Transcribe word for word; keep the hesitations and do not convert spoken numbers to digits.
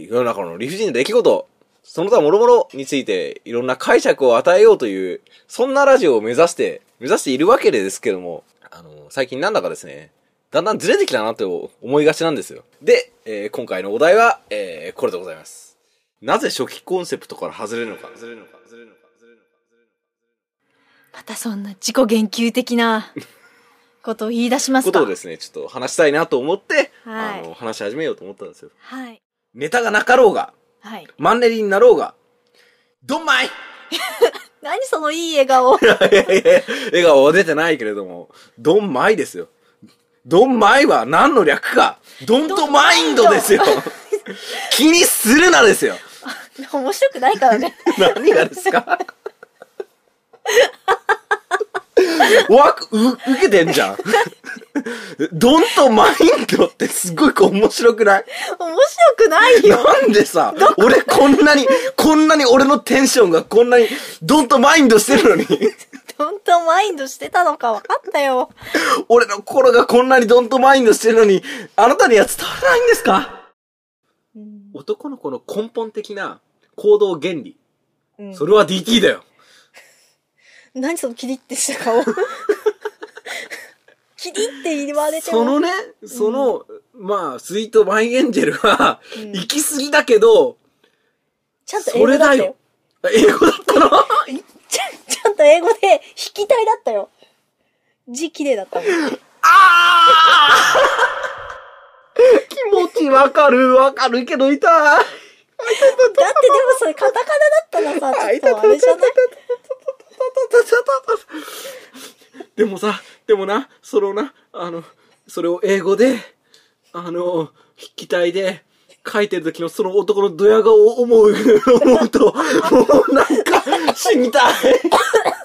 い世の中の理不尽な出来事、その他諸々についていろんな解釈を与えようという、そんなラジオを目指して、目指しているわけですけども、あの、最近なんだかですね、だんだんずれてきたなって思いがちなんですよ。で、えー、今回のお題は、えー、これでございます。なぜ初期コンセプトから外れるのか、外れるのか、外れるのか、外れるのか、外れるのか。 またそんな自己言及的なことを言い出しますか。 ことをですね、ちょっと話したいなと思って、 はい、 あの、話し始めようと思ったんですよ。 はい。 ネタがなかろうが、 はい。 マンネリになろうが、ドンマイ何そのいい笑顔。 いやいやいや、笑顔は出てないけれども、ドンマイですよ。ドンマイは何の略か、ドントマインドですよ。気にするなですよ。 面白くないからね。 何がですかわく、う、受けてんじゃん。ドンとマインドってすごい面白くない？ 面白くないよ。 なんでさ、俺こんなに、こんなに俺のテンションがこんなにドンとマインドしてるのに。 ドンとマインドしてたのか分かったよ。 俺の心がこんなにドンとマインドしてるのに、あなたには伝わらないんですか？うん、男の子の根本的な行動原理。うん、それは ディーティー だよ。 何そのキリってした顔。キリって言われても。 そのね、その、うん、まあ、スイートマイエンジェルは、うん、行き過ぎだけど、 ちゃんと英語だったよ。 それだよ。英語だったのちゃ、ちゃんと英語で、筆記体だったよ。字綺麗だったもん。 あー気持ちわかる、わかるけど痛い。だってでもそれカタカナだったらさ、ちょっとあれじゃない？ でもさ、でもな、そのな、あの、それを英語で、あの、筆記体で書いてる時のその男のドヤ顔を思う、思うと、もうなんか死にたい。